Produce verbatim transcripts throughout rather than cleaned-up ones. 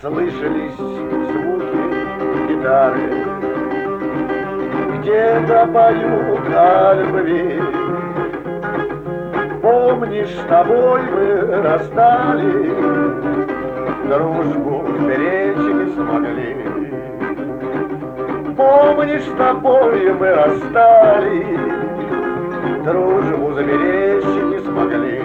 Слышались звуки гитары, где-то поют о любви. Помнишь, с тобой мы расстались, дружбу сберечь не смогли. Помнишь, с тобой мы расстались, дружбу заберечь не смогли.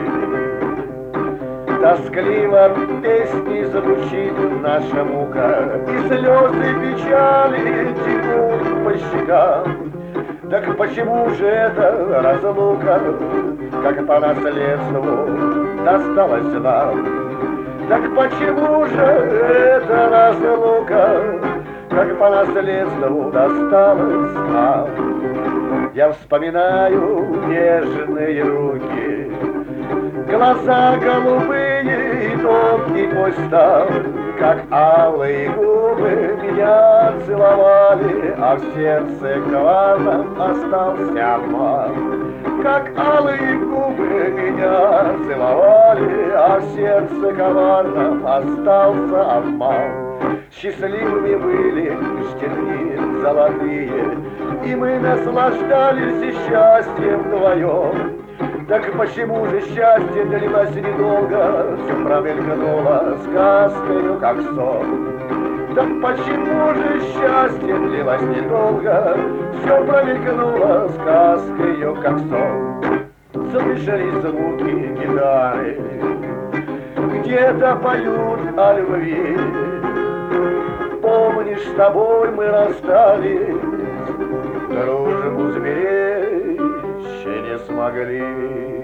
Тоскливо песни звучит наша мука, и слезы печали текут по щекам. Так почему же эта разлука, как по наследству, досталась нам? Так почему же эта разлука, как по наследству, досталась нам? Я вспоминаю нежные руки, глаза голубые и тонкий твой стан, как алые губы меня целовали, а в сердце коварном остался обман. Как алые губы меня целовали, а в сердце коварном остался обман. Счастливыми были те дни золотые, и мы наслаждались счастьем вдвоем. Так почему же счастье длилось недолго, все промелькнуло сказкою, как сон? Так почему же счастье длилось недолго, все промелькнуло сказкою, как сон? Слышались звуки гитары, где-то поют о любви. Помнишь, с тобой мы расстались, дружбу сберечь не смогли.